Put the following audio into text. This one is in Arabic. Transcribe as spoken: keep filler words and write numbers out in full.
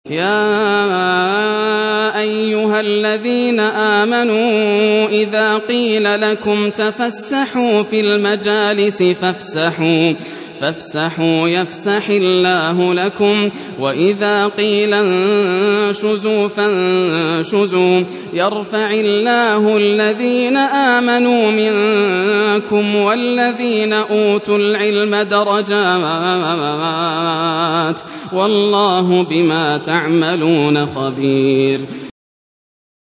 يا أيها الذين آمنوا إذا قيل لكم تفسحوا في المجالس فافسحوا فافسحوا يفسح الله لكم وإذا قيل انشزوا فانشزوا يرفع الله الذين آمنوا منكم والذين أوتوا العلم درجات والله بما تعملون خبير.